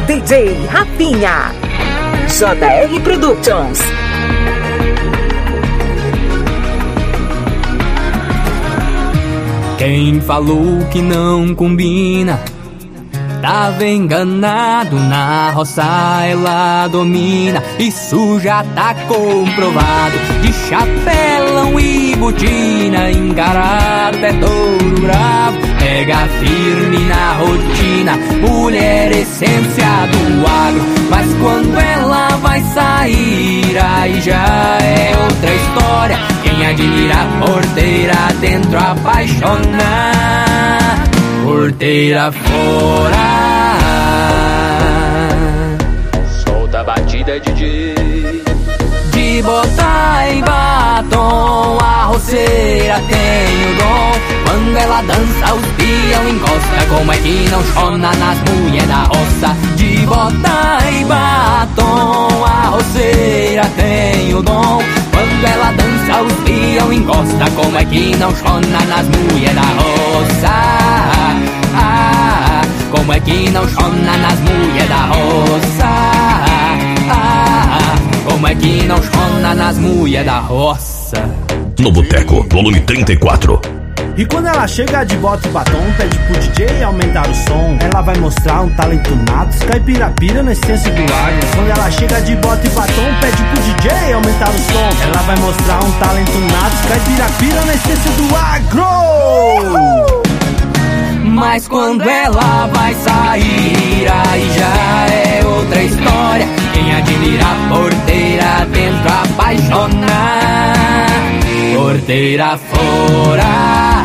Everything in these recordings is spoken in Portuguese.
DJ Rafinha, JR Productions. Quem falou que não combina tava enganado, na roça ela domina, isso já tá comprovado. De chapelão e botina, encarado é touro bravo, pega firme na rotina, mulher essência do agro. Mas quando ela vai sair, aí já é outra história. Quem admira a porteira dentro apaixona, porteira fora. Solta a batida, DJ. De botar em batom, a roceira tem o dom. Quando ela dança, os peão encosta. Como é que não chona nas mulher da roça? De botar em batom, a roceira tem o dom. Quando ela dança, os peão encosta. Como é que não chona nas mulher da roça? Como é que não chona nas mulher da roça? Como é que não chona nas mulher da roça? No Boteco, volume 34. E quando ela chega de bota e batom, pede pro DJ aumentar o som. Ela vai mostrar um talento nato, caipira-pira na essência do agro. Quando ela chega de bota e batom, pede pro DJ aumentar o som. Ela vai mostrar um talento nato, caipira-pira na essência do agro. Mas quando ela vai sair, aí já é outra história. Quem admira a porteira dentro apaixona, porteira fora.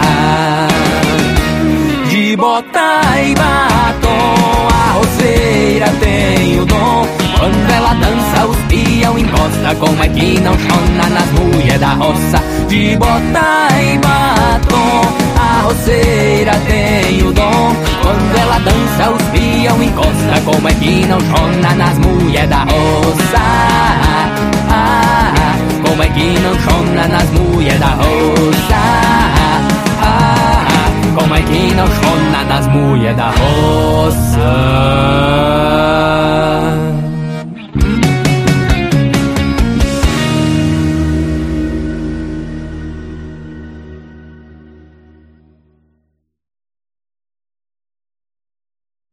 De botar e batom, a roceira tem o dom. Quando ela dança, os peão encosta. Como é que não chona nas mulher da roça? De botar e batom, a roceira tem o dom. Quando ela dança, os peão encosta. Como é que não chona nas mulher da roça? Como é que não chona nas mulher da roça? Como é que não chona nas mulher da roça?